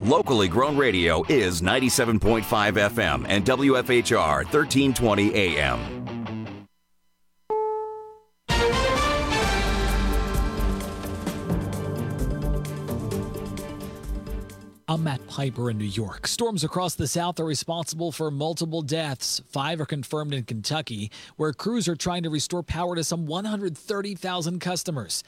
Locally grown radio is 97.5 FM and WFHR 1320 AM. I'm Matt Piper in New York. Storms across the South are responsible for multiple deaths. 5 are confirmed in Kentucky, where crews are trying to restore power to some 130,000 customers.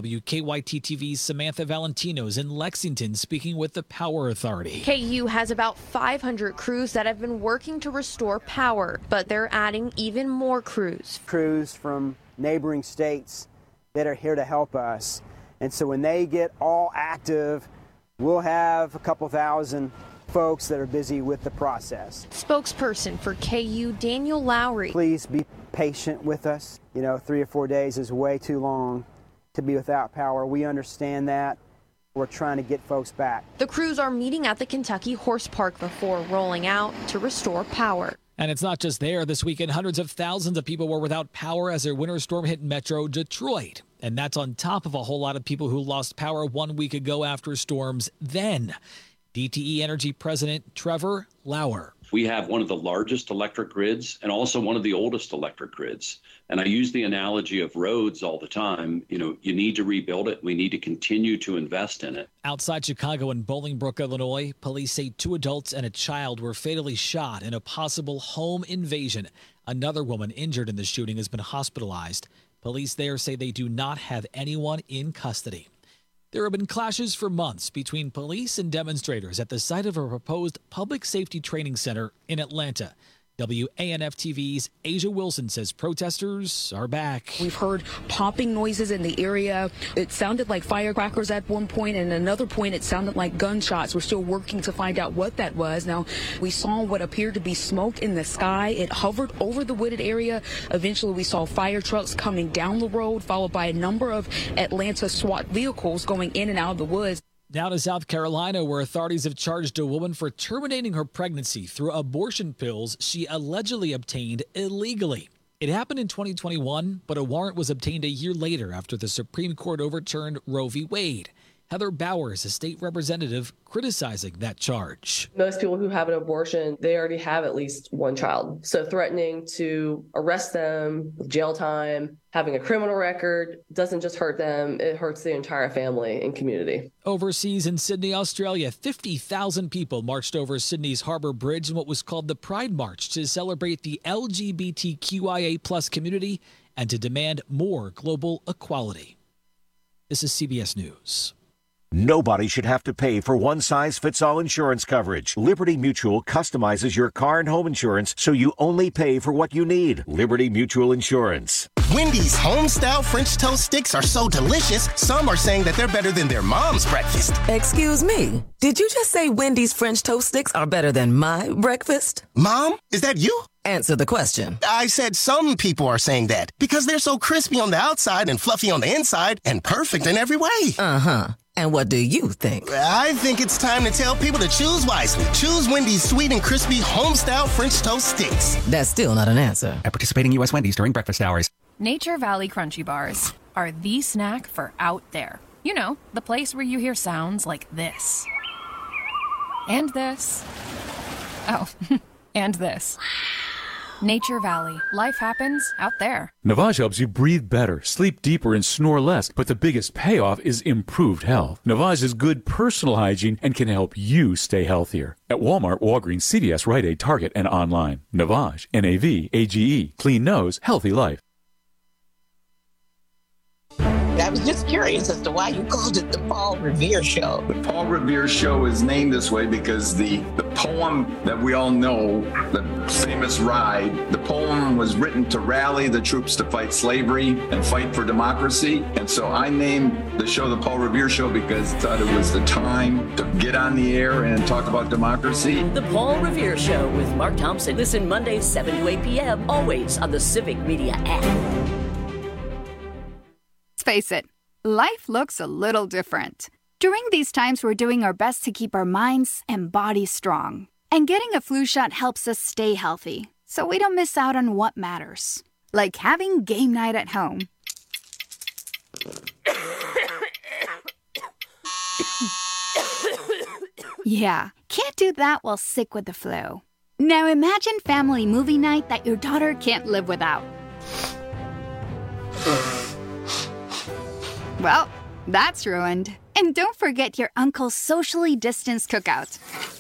WKYT-TV's Samantha Valentino is in Lexington speaking with the Power Authority. KU has about 500 crews that have been working to restore power, but they're adding even more crews. Crews from neighboring states that are here to help us. And so when they get all active, we'll have a couple thousand folks that are busy with the process. Spokesperson for KU, Daniel Lowry. Please be patient with us. 3 or 4 days is way too long to be without power. We understand that. We're trying to get folks back. The crews are meeting at the Kentucky Horse Park before rolling out to restore power. And it's not just there. This weekend, hundreds of thousands of people were without power as a winter storm hit Metro Detroit. And that's on top of a whole lot of people who lost power 1 week ago after storms then. DTE Energy President Trevor Lauer. We have one of the largest electric grids and also one of the oldest electric grids. And I use the analogy of roads all the time. You need to rebuild it. We need to continue to invest in it. Outside Chicago in Bolingbrook, Illinois, police say 2 adults and a child were fatally shot in a possible home invasion. Another woman injured in the shooting has been hospitalized. Police there say they do not have anyone in custody. There have been clashes for months between police and demonstrators at the site of a proposed public safety training center in Atlanta. WANF-TV's Asia Wilson says protesters are back. We've heard popping noises in the area. It sounded like firecrackers at one point, and at another point it sounded like gunshots. We're still working to find out what that was. Now, we saw what appeared to be smoke in the sky. It hovered over the wooded area. Eventually, we saw fire trucks coming down the road, followed by a number of Atlanta SWAT vehicles going in and out of the woods. Now to South Carolina, where authorities have charged a woman for terminating her pregnancy through abortion pills she allegedly obtained illegally. It happened in 2021, but a warrant was obtained a year later after the Supreme Court overturned Roe v. Wade. Heather Bowers, a state representative, criticizing that charge. Most people who have an abortion, they already have at least one child. So threatening to arrest them with jail time, having a criminal record, doesn't just hurt them, it hurts the entire family and community. Overseas in Sydney, Australia, 50,000 people marched over Sydney's Harbour Bridge in what was called the Pride March to celebrate the LGBTQIA+ community and to demand more global equality. This is CBS News. Nobody should have to pay for one-size-fits-all insurance coverage. Liberty Mutual customizes your car and home insurance so you only pay for what you need. Liberty Mutual Insurance. Wendy's home-style French toast sticks are so delicious, some are saying that they're better than their mom's breakfast. Excuse me, did you just say Wendy's French toast sticks are better than my breakfast? Mom, is that you? Answer the question. I said some people are saying that because they're so crispy on the outside and fluffy on the inside and perfect in every way. Uh-huh. And what do you think? I think it's time to tell people to choose wisely. Choose Wendy's sweet and crispy home-style French toast sticks. That's still not an answer. At participating U.S. Wendy's during breakfast hours. Nature Valley Crunchy Bars are the snack for out there. You know, the place where you hear sounds like this. And this. Oh, and this. Nature Valley. Life happens out there. Navage helps you breathe better, sleep deeper, and snore less. But the biggest payoff is improved health. Navage is good personal hygiene and can help you stay healthier. At Walmart, Walgreens, CVS, Rite Aid, Target, and online. Navage. N-A-V-A-G-E. Clean nose, healthy life. I was just curious as to why you called it the Paul Revere Show. The Paul Revere Show is named this way because the poem that we all know, the famous Ride, the poem was written to rally the troops to fight slavery and fight for democracy. And so I named the show the Paul Revere Show because I thought it was the time to get on the air and talk about democracy. The Paul Revere Show with Mark Thompson. Listen Mondays 7 to 8 p.m. always on the Civic Media app. Face it, life looks a little different. During these times, we're doing our best to keep our minds and bodies strong. And getting a flu shot helps us stay healthy, so we don't miss out on what matters. Like having game night at home. Yeah, can't do that while sick with the flu. Now imagine family movie night that your daughter can't live without. Well, that's ruined. And don't forget your uncle's socially distanced cookout.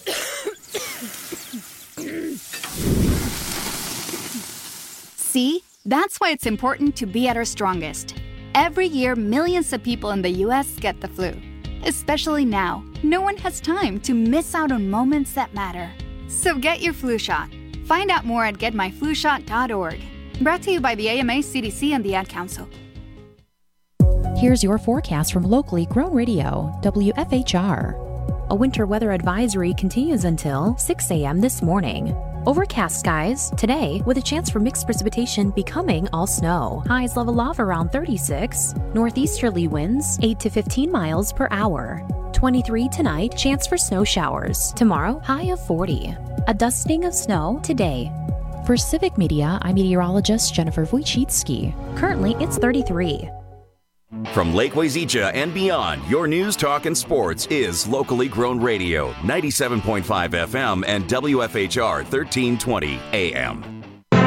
See? That's why it's important to be at our strongest. Every year, millions of people in the U.S. get the flu. Especially now, no one has time to miss out on moments that matter. So get your flu shot. Find out more at getmyflushot.org. Brought to you by the AMA, CDC, and the Ad Council. Here's your forecast from locally grown radio, WFHR. A winter weather advisory continues until 6 a.m. this morning. Overcast skies today with a chance for mixed precipitation becoming all snow. Highs level off around 36. Northeasterly winds 8 to 15 miles per hour. 23 tonight, chance for snow showers. Tomorrow, high of 40. A dusting of snow today. For Civic Media, I'm meteorologist Jennifer Wojcicki. Currently, it's 33. From Lake Wazeecha and beyond, your news, talk, and sports is locally grown radio, 97.5 FM and WFHR 1320 AM.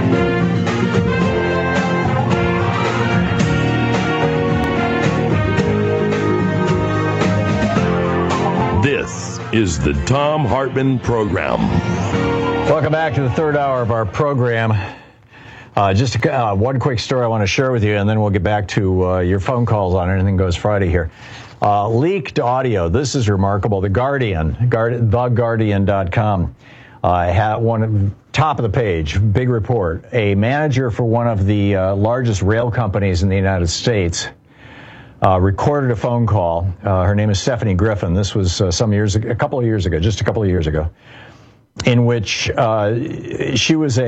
This is the Thom Hartmann Program. Welcome back to the third hour of our program. Just one quick story I want to share with you, and then we'll get back to your phone calls on Anything Goes Friday here. Leaked audio. This is remarkable. The Guardian, TheGuardian.com, had one top of the page, big report. A manager for one of the largest rail companies in the United States recorded a phone call. Her name is Stephanie Griffin. This was a couple of years ago, in which she was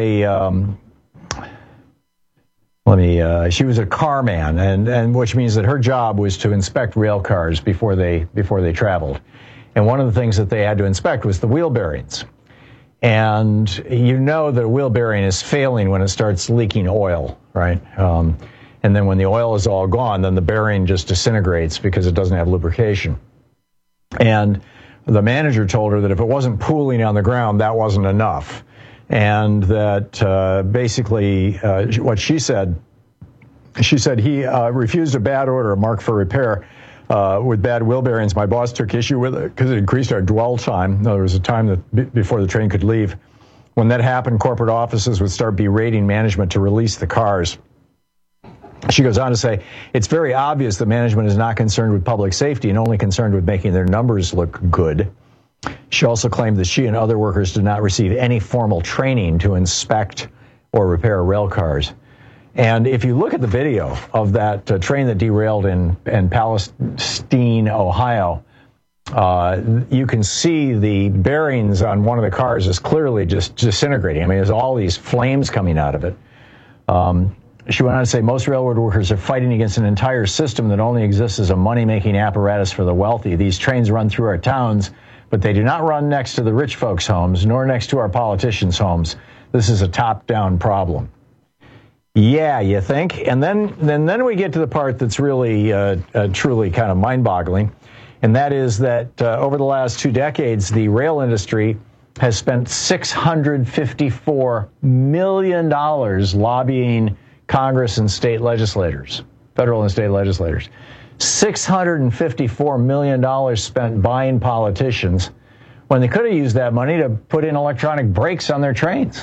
she was a car man, and which means that her job was to inspect rail cars before they traveled. And one of the things that they had to inspect was the wheel bearings. And you know that a wheel bearing is failing when it starts leaking oil, right? And then when the oil is all gone, then the bearing just disintegrates because it doesn't have lubrication. And the manager told her that if it wasn't pooling on the ground, that wasn't enough. And that basically what she said he refused a bad order marked for repair with bad wheel bearings. My boss took issue with it because it increased our dwell time. There was a time that before the train could leave. When that happened, corporate offices would start berating management to release the cars. She goes on to say, it's very obvious that management is not concerned with public safety and only concerned with making their numbers look good. She also claimed that she and other workers did not receive any formal training to inspect or repair rail cars. And if you look at the video of that train that derailed in Palestine, Ohio, you can see the bearings on one of the cars is clearly just disintegrating. I mean, there's all these flames coming out of it. She went on to say most railroad workers are fighting against an entire system that only exists as a money-making apparatus for the wealthy. These trains run through our towns, but they do not run next to the rich folks' homes, nor next to our politicians' homes. This is a top-down problem. Yeah, you think? And then we get to the part that's really, truly kind of mind-boggling, and that is that over the last 2 decades, the rail industry has spent $654 million lobbying Congress and state legislators, federal and state legislators. $654 million spent buying politicians when they could have used that money to put in electronic brakes on their trains.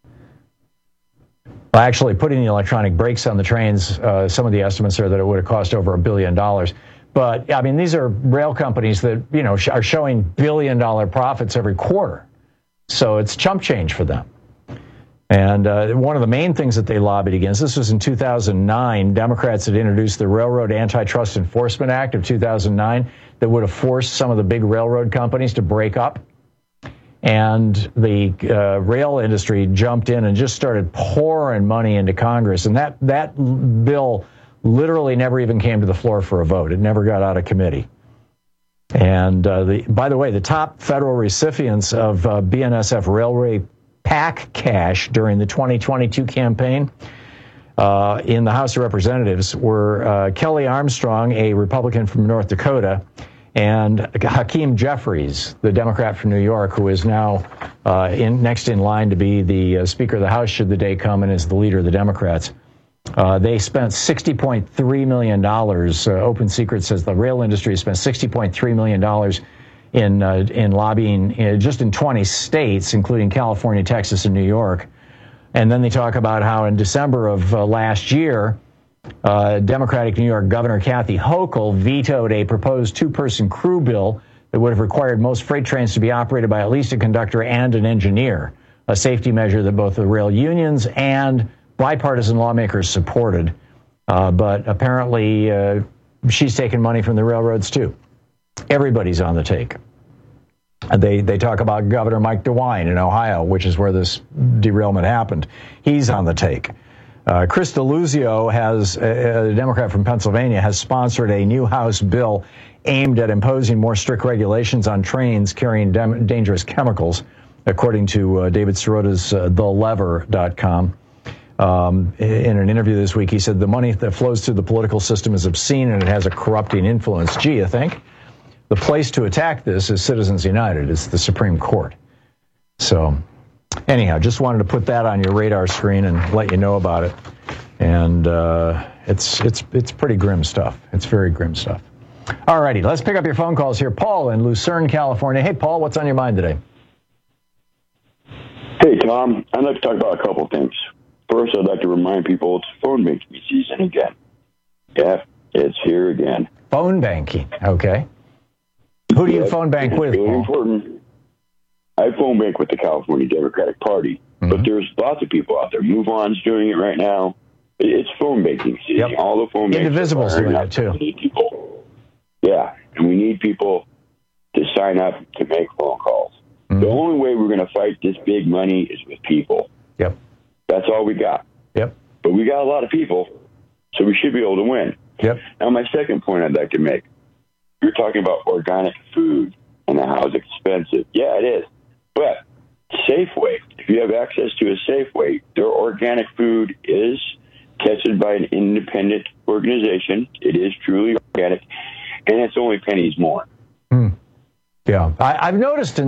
Well, actually, putting the electronic brakes on the trains, some of the estimates are that it would have cost over $1 billion. But, I mean, these are rail companies that, you know, are showing billion-dollar profits every quarter. So it's chump change for them. And one of the main things that they lobbied against, this was in 2009, Democrats had introduced the Railroad Antitrust Enforcement Act of 2009 that would have forced some of the big railroad companies to break up. And the rail industry jumped in and just started pouring money into Congress. And that bill literally never even came to the floor for a vote. It never got out of committee. And by the way, the top federal recipients of BNSF Railway PAC cash during the 2022 campaign in the House of Representatives were Kelly Armstrong, a Republican from North Dakota, And Hakeem Jeffries, the Democrat from New York, who is now next in line to be the Speaker of the House should the day come and is the leader of the Democrats. They spent $60.3 million. Open Secret says the rail industry spent $60.3 million in lobbying just in 20 states, including California, Texas, and New York. And then they talk about how in December of last year, Democratic New York Governor Kathy Hochul vetoed a proposed two-person crew bill that would have required most freight trains to be operated by at least a conductor and an engineer, a safety measure that both the rail unions and bipartisan lawmakers supported. But apparently she's taking money from the railroads, too. Everybody's on the take. They talk about Governor Mike DeWine in Ohio, which is where this derailment happened. He's on the take. Chris Deluzio, a Democrat from Pennsylvania, has sponsored a new House bill aimed at imposing more strict regulations on trains carrying dangerous chemicals, according to David Sirota's TheLever.com. In an interview this week, he said the money that flows through the political system is obscene and it has a corrupting influence. Gee, you think? The place to attack this is Citizens United. It's the Supreme Court. So, anyhow, just wanted to put that on your radar screen and let you know about it. And it's pretty grim stuff. It's very grim stuff. All righty, let's pick up your phone calls here. Paul in Lucerne, California. Hey, Paul, what's on your mind today? Hey, Tom. I'd like to talk about a couple of things. First, I'd like to remind people it's phone banking season again. Yeah, it's here again. Phone banking, okay. Who do you phone bank with, really Paul? Important. I phone bank with the California Democratic Party, but there's lots of people out there. MoveOn's doing it right now. It's phone banking season. Yep. All the phone banks. Indivisible's doing it, too. We need people. Yeah, and we need people to sign up to make phone calls. The only way we're going to fight this big money is with people. Yep. That's all we got. Yep. But we got a lot of people, so we should be able to win. Yep. Now, my second point I'd like to make, you're talking about organic food and how it's expensive. Yeah, it is. But Safeway, if you have access to a Safeway, their organic food is tested by an independent organization. It is truly organic, and it's only pennies more. Yeah. I've noticed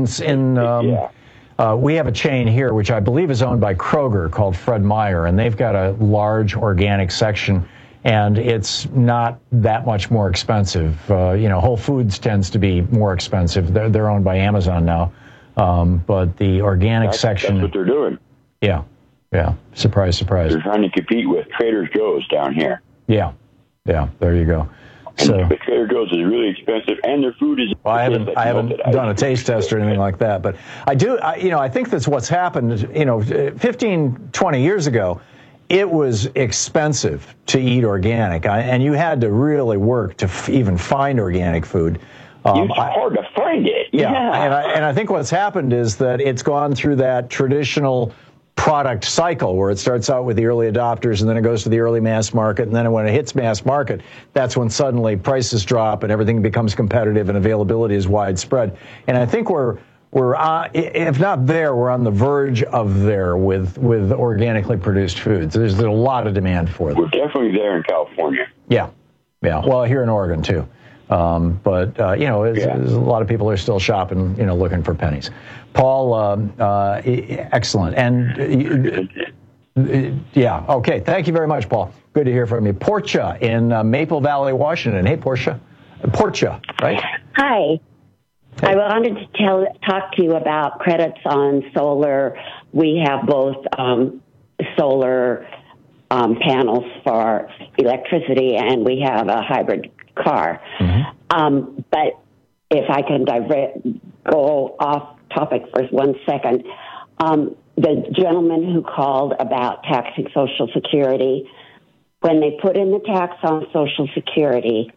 we have a chain here, which I believe is owned by Kroger, called Fred Meyer, and they've got a large organic section, and it's not that much more expensive. Whole Foods tends to be more expensive. They're owned by Amazon now. But the organic section... That's what they're doing. Yeah. Surprise, surprise. They're trying to compete with Trader Joe's down here. Yeah. There you go. The Trader Joe's is really expensive, and their food is... Well, I haven't done a taste test or anything like that, but I do. I think that's what's happened. 15, 20 years ago, it was expensive to eat organic, and you had to really work to even find organic food. It's hard to find it. Yeah. And I think what's happened is that it's gone through that traditional product cycle where it starts out with the early adopters and then it goes to the early mass market, and then when it hits mass market, that's when suddenly prices drop and everything becomes competitive and availability is widespread. And I think we're if not there, we're on the verge of there with organically produced foods. There's a lot of demand for them. We're definitely there in California. Yeah. Well, here in Oregon too. But a lot of people are still shopping, looking for pennies. Paul, excellent. And okay. Thank you very much, Paul. Good to hear from you. Portia in Maple Valley, Washington. Hey, Portia, right? Hi. Hey. I wanted to talk to you about credits on solar. We have both solar panels for electricity, and we have a hybrid car. But if I can go off topic for 1 second, the gentleman who called about taxing Social Security, when they put in the tax on Social Security,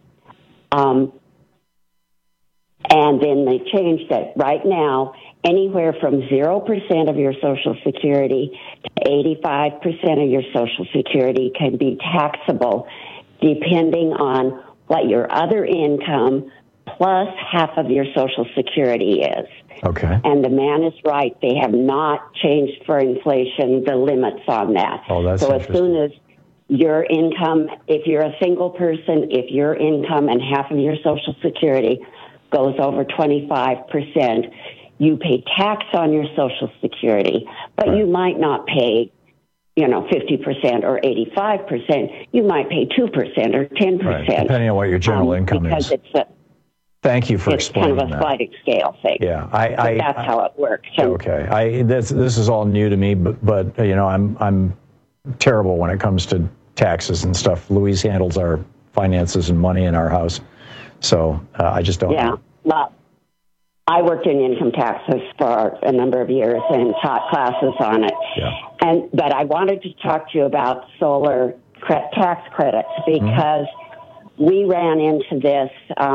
and then they changed it. Right now, anywhere from 0% of your Social Security to 85% of your Social Security can be taxable, depending on what your other income plus half of your Social Security is. Okay. And the man is right. They have not changed for inflation the limits on that. Oh, that's so as soon as your income, if you're a single person, if your income and half of your Social Security goes over 25%, you pay tax on your Social Security, but you might not pay, 50% or 85%. You might pay 2% or 10%. Right, depending on what your general income because is. Thank you for explaining that. It's kind of a sliding scale thing. Yeah, that's how it works. Okay, this is all new to me, but I'm terrible when it comes to taxes and stuff. Louise handles our finances and money in our house, so I just don't. Yeah, well, I worked in income taxes for a number of years and taught classes on it. Yeah. But I wanted to talk to you about solar tax credits because we ran into this.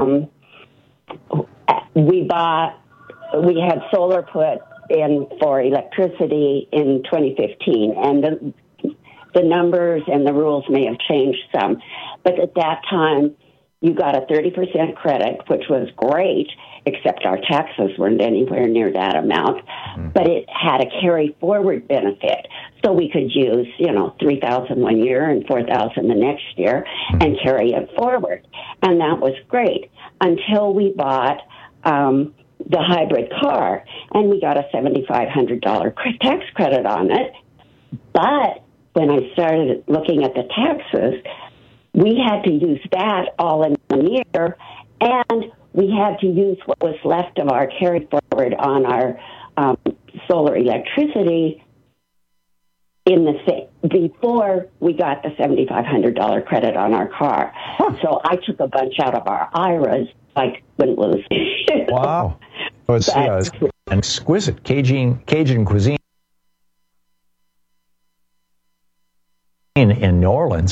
We had solar put in for electricity in 2015, and the numbers and the rules may have changed some. But at that time, you got a 30% credit, which was great, except our taxes weren't anywhere near that amount. But it had a carry forward benefit. So we could use, $3,000 one year and $4,000 the next year and carry it forward. And that was great until we bought the hybrid car, and we got a $7,500 tax credit on it. But when I started looking at the taxes, we had to use that all in 1 year, and we had to use what was left of our carry forward on our solar electricity before we got the $7,500 credit on our car. So I took a bunch out of our IRAs. I couldn't lose. Wow. So it's an exquisite Cajun cuisine in New Orleans.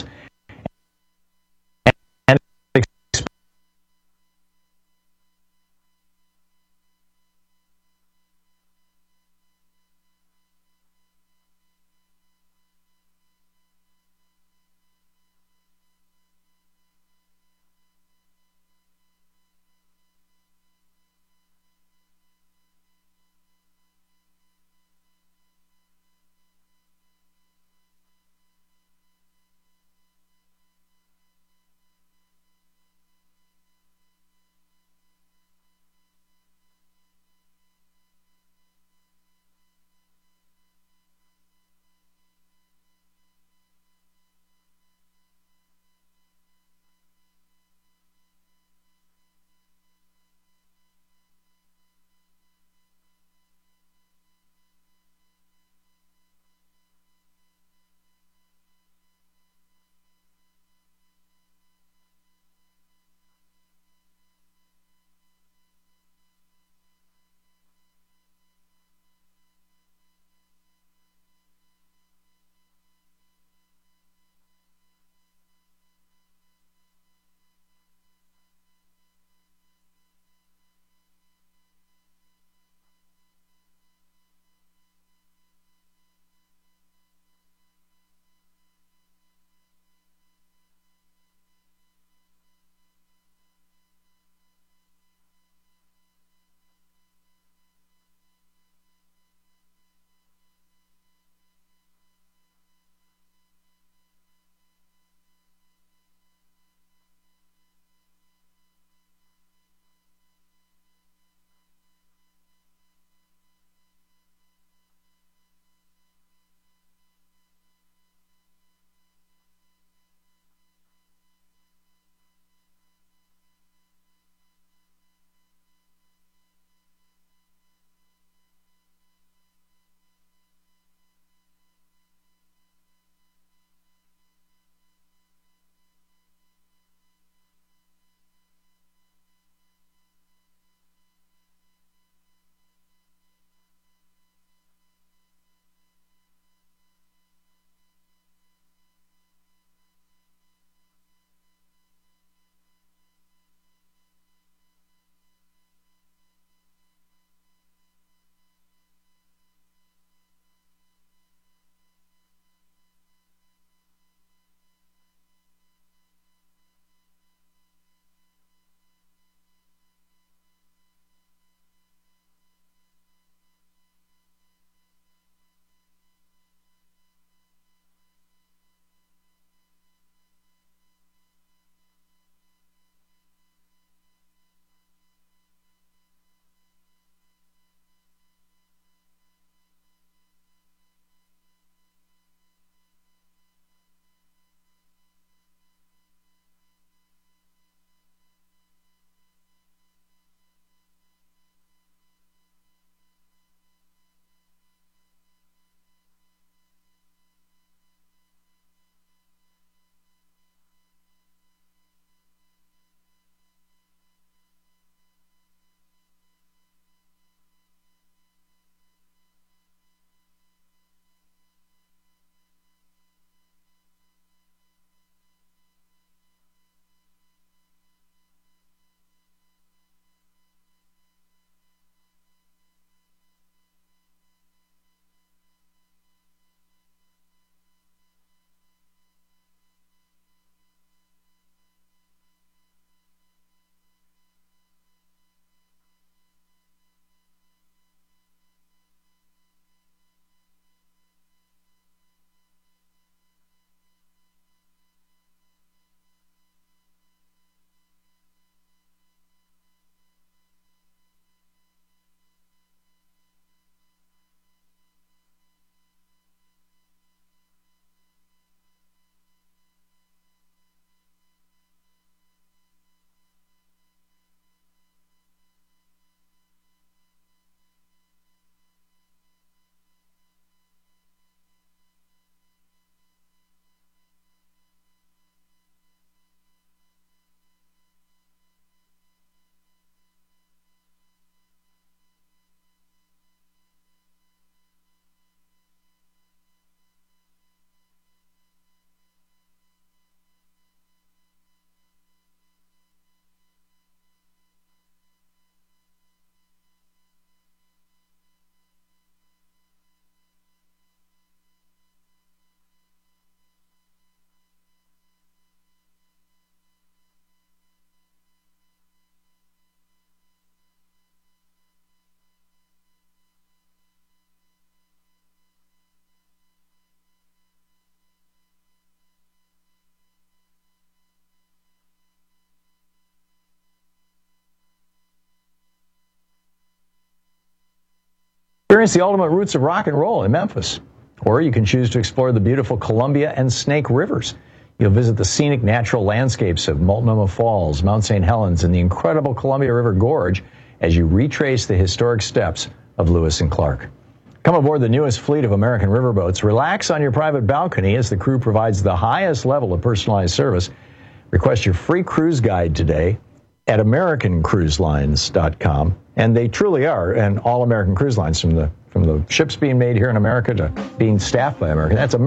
Experience the ultimate roots of rock and roll in Memphis. Or you can choose to explore the beautiful Columbia and Snake Rivers. You'll visit the scenic natural landscapes of Multnomah Falls, Mount St. Helens, and the incredible Columbia River Gorge as you retrace the historic steps of Lewis and Clark. Come aboard the newest fleet of American riverboats. Relax on your private balcony as the crew provides the highest level of personalized service. Request your free cruise guide today at AmericanCruiseLines.com. And they truly are an all-American cruise lines, from the ships being made here in America to being staffed by American. That's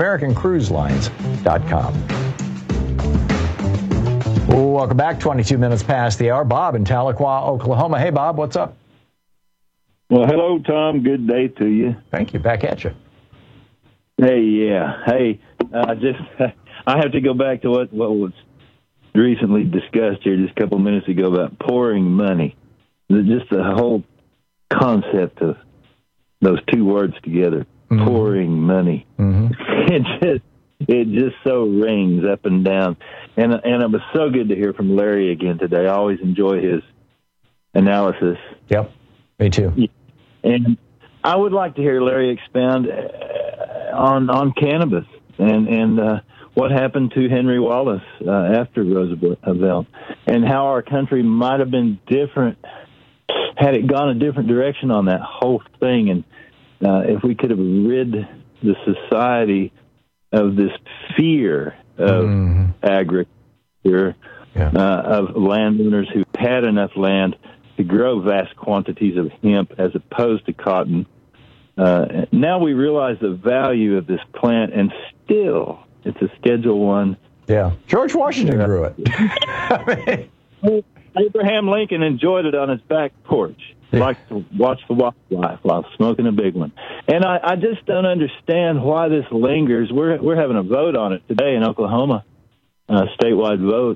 AmericanCruiseLines.com. Welcome back. 22 minutes past the hour. Bob in Tahlequah, Oklahoma. Hey, Bob, what's up? Well, hello, Tom. Good day to you. Thank you. Back at you. Hey, yeah. Hey, I have to go back to what was recently discussed here just a couple minutes ago about pouring money. Just the whole concept of those two words together, pouring money. It just so rings up and down. And it was so good to hear from Larry again today. I always enjoy his analysis. Yep, me too. And I would like to hear Larry expound on cannabis and what happened to Henry Wallace after Roosevelt, and how our country might have been different had it gone a different direction on that whole thing. And if we could have rid the society of this fear of agriculture, of landowners who had enough land to grow vast quantities of hemp as opposed to cotton. Now we realize the value of this plant, and still it's a Schedule I. Yeah, George Washington grew it. Abraham Lincoln enjoyed it on his back porch. Liked to watch the wildlife while smoking a big one. And I just don't understand why this lingers. We're having a vote on it today in Oklahoma, statewide vote.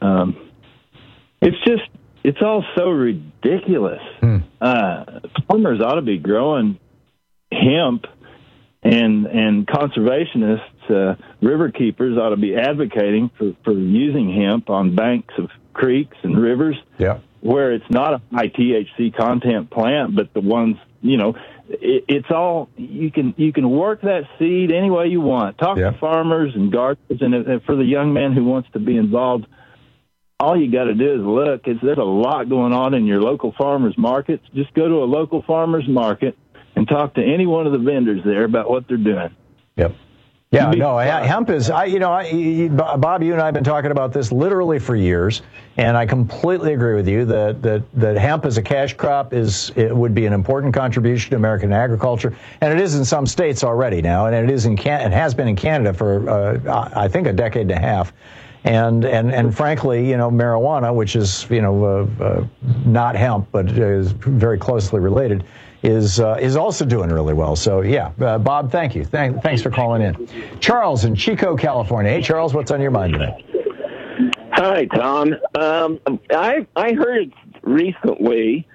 It's all so ridiculous. Farmers ought to be growing hemp, and conservationists, river keepers ought to be advocating for using hemp on banks of creeks and rivers where it's not a high THC content plant, but the ones, it's all, you can work that seed any way you want. Talk to farmers and gardeners, and for the young man who wants to be involved, all you got to do is look. There's a lot going on in your local farmers markets. Just go to a local farmers market and talk to any one of the vendors there about what they're doing. Yep. Yeah, no, hemp is, Bob, you and I have been talking about this literally for years, and I completely agree with you that hemp as a cash crop it would be an important contribution to American agriculture, and it is in some states already now, and it has been in Canada for, I think, a decade and a half. And frankly, marijuana, which is, not hemp, but is very closely related, is also doing really well. So, Bob, thank you. Thanks for calling in. Charles in Chico, California. Hey, Charles, what's on your mind today? Hi, Tom. I heard recently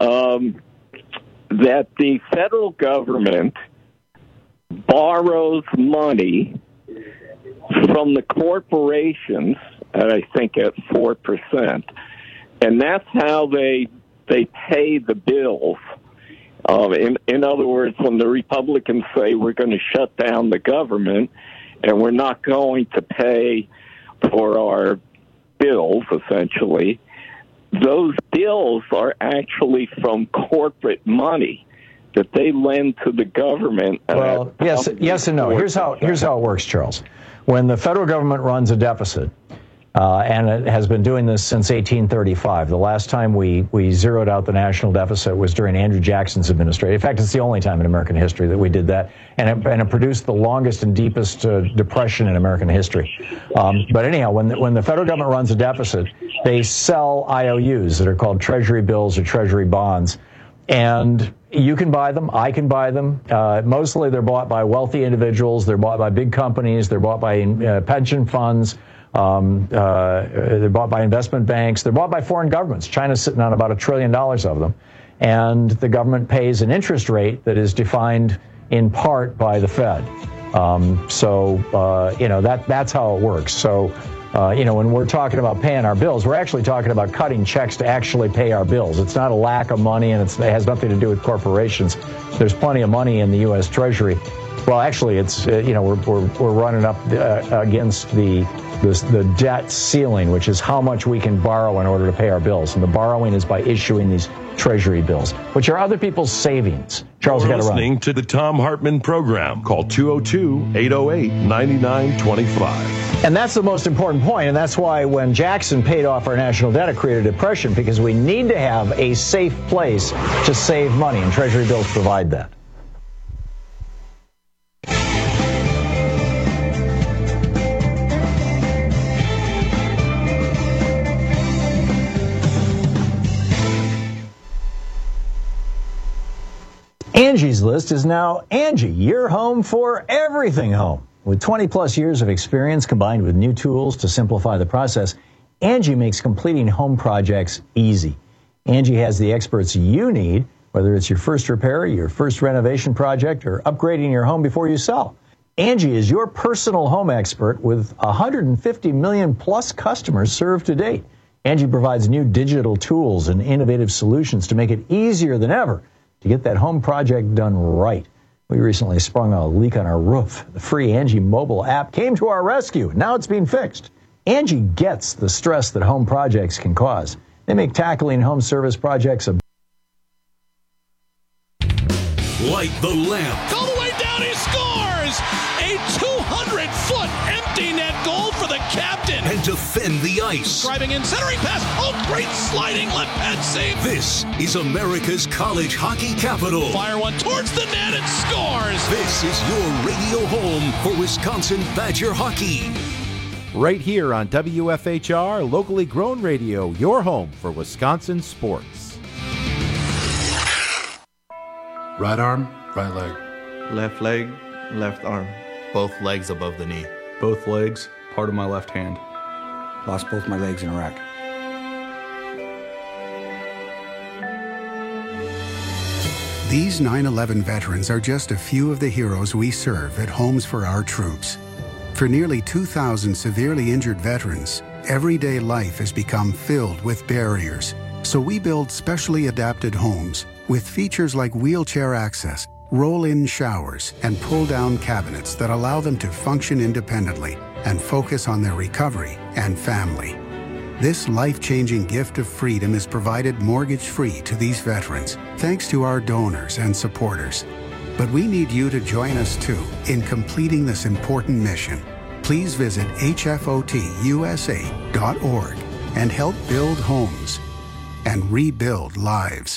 that the federal government borrows money from the corporations, and I think at 4%, and that's how they pay the bills. In other words, when the Republicans say we're going to shut down the government and we're not going to pay for our bills, essentially, those bills are actually from corporate money that they lend to the government. Well, yes and no. Here's how it works, Charles. When the federal government runs a deficit, and it has been doing this since 1835. The last time we zeroed out the national deficit was during Andrew Jackson's administration. In fact, it's the only time in American history that we did that, and it produced the longest and deepest depression in American history. But anyhow, when the federal government runs a deficit, they sell IOUs that are called treasury bills or treasury bonds. And you can buy them. I can buy them. Mostly they're bought by wealthy individuals. They're bought by big companies. They're bought by pension funds. They're bought by investment banks. They're bought by foreign governments. China's sitting on about $1 trillion of them. And the government pays an interest rate that is defined in part by the Fed. That's how it works. So When we're talking about paying our bills, we're actually talking about cutting checks to actually pay our bills. It's not a lack of money, and it has nothing to do with corporations. There's plenty of money in the U.S. Treasury. Well, actually, it's we're running up against the debt ceiling, which is how much we can borrow in order to pay our bills. And the borrowing is by issuing these Treasury bills, which are other people's savings. Charles, you got to run. Listening to the Thom Hartmann program. Call 202-808-9925. And that's the most important point, and that's why when Jackson paid off our national debt, it created a depression, because we need to have a safe place to save money, and Treasury bills provide that. Angie's List is now Angie, your home for everything home. With 20-plus years of experience combined with new tools to simplify the process, Angie makes completing home projects easy. Angie has the experts you need, whether it's your first repair, your first renovation project, or upgrading your home before you sell. Angie is your personal home expert with 150 million-plus customers served to date. Angie provides new digital tools and innovative solutions to make it easier than ever to get that home project done right. We recently sprung a leak on our roof. The free Angie mobile app came to our rescue. Now it's being fixed. Angie gets the stress that home projects can cause. They make tackling home service projects a light the lamp. All the way down, he scores! A 200-foot empty net goal for the captain. And defend the ice. Driving in, centering pass. Oh, great sliding left pad save. This is America's college hockey capital. Fire one towards the net and scores. This is your radio home for Wisconsin Badger hockey. Right here on WFHR, locally grown radio, your home for Wisconsin sports. Right arm, right leg. Left leg, left arm. Both legs above the knee. Both legs, part of my left hand. Lost both my legs in Iraq. These 9/11 veterans are just a few of the heroes we serve at Homes for Our Troops. For nearly 2,000 severely injured veterans, everyday life has become filled with barriers. So we build specially adapted homes with features like wheelchair access, roll-in showers, and pull-down cabinets that allow them to function independently and focus on their recovery and family. This life-changing gift of freedom is provided mortgage-free to these veterans, thanks to our donors and supporters. But we need you to join us, too, in completing this important mission. Please visit hfotusa.org and help build homes and rebuild lives.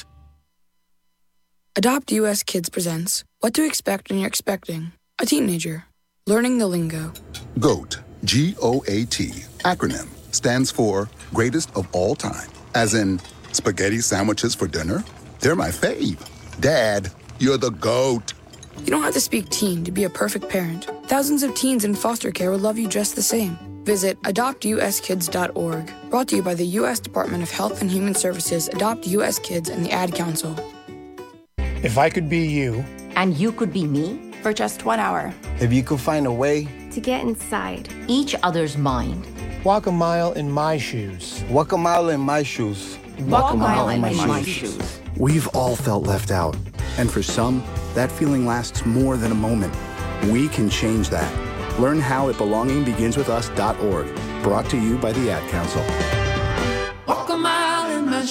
Adopt US Kids presents What to Expect When You're Expecting a Teenager. Learning the lingo. GOAT, G-O-A-T, acronym, stands for Greatest of All Time. As in, spaghetti sandwiches for dinner? They're my fave. Dad, you're the GOAT. You don't have to speak teen to be a perfect parent. Thousands of teens in foster care will love you just the same. Visit adoptuskids.org. Brought to you by the U.S. Department of Health and Human Services, Adopt U.S. Kids, and the Ad Council. If I could be you. And you could be me. For just 1 hour. If you could find a way. To get inside. Each other's mind. Walk a mile in my shoes. Walk a mile in my shoes. Walk a mile in my shoes. We've all felt left out. And for some, that feeling lasts more than a moment. We can change that. Learn how at belongingbeginswithus.org. Brought to you by the Ad Council. Walk a mile in my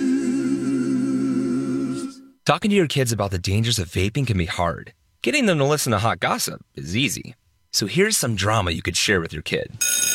shoes. Talking to your kids about the dangers of vaping can be hard. Getting them to listen to hot gossip is easy. So here's some drama you could share with your kid.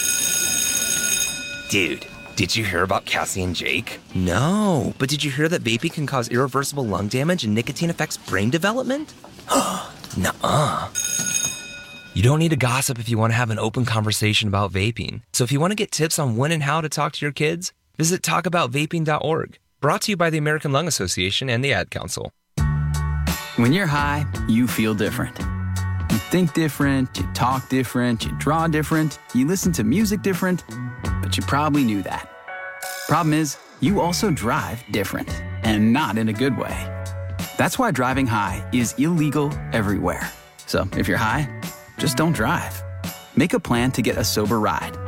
Dude, did you hear about Cassie and Jake? No, but did you hear that vaping can cause irreversible lung damage and nicotine affects brain development? Nuh-uh. You don't need to gossip if you want to have an open conversation about vaping. So if you want to get tips on when and how to talk to your kids, visit talkaboutvaping.org. Brought to you by the American Lung Association and the Ad Council. When you're high, you feel different. You think different, you talk different, you draw different, you listen to music different, but you probably knew that. Problem is, you also drive different, and not in a good way. That's why driving high is illegal everywhere. So if you're high, just don't drive. Make a plan to get a sober ride.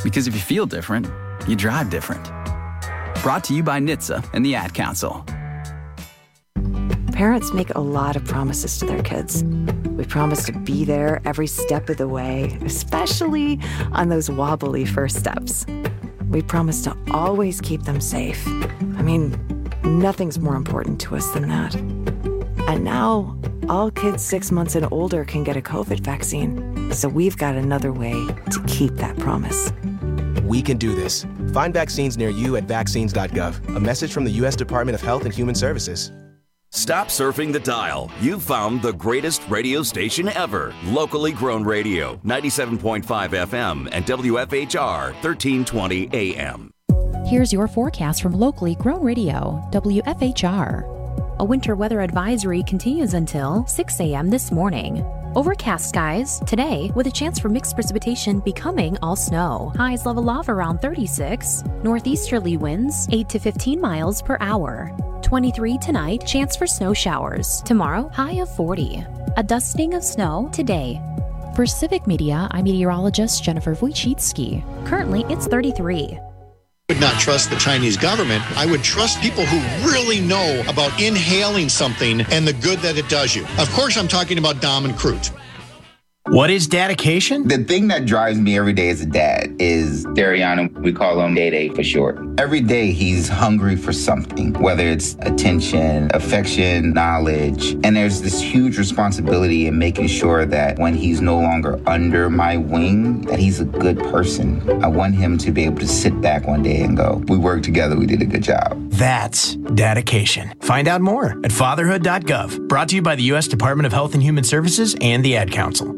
Because if you feel different, you drive different. Brought to you by NHTSA and the Ad Council. Parents make a lot of promises to their kids. We promise to be there every step of the way, especially on those wobbly first steps. We promise to always keep them safe. I mean, nothing's more important to us than that. And now, all kids 6 months and older can get a COVID vaccine. So we've got another way to keep that promise. We can do this. Find vaccines near you at vaccines.gov. A message from the U.S. Department of Health and Human Services. Stop surfing the dial. You've found the greatest radio station ever. Locally grown radio, 97.5 FM and WFHR 1320 AM. Here's your forecast from Locally Grown Radio, WFHR. A winter weather advisory continues until 6 a.m. this morning. Overcast skies today with a chance for mixed precipitation becoming all snow. Highs level off around 36. Northeasterly winds 8 to 15 miles per hour. 23 tonight, chance for snow showers. Tomorrow, high of 40. A dusting of snow today. For Civic Media, I'm meteorologist Jennifer Wojcicki. Currently, it's 33. I would not trust the Chinese government. I would trust people who really know about inhaling something and the good that it does you. Of course, I'm talking about Dom and Crute. What is dedication? The thing that drives me every day as a dad is Dariana. We call him Day for short. Every day he's hungry for something, whether it's attention, affection, knowledge. And there's this huge responsibility in making sure that when he's no longer under my wing, that he's a good person. I want him to be able to sit back one day and go, we worked together, we did a good job. That's dedication. Find out more at fatherhood.gov. Brought to you by the U.S. Department of Health and Human Services and the Ad Council.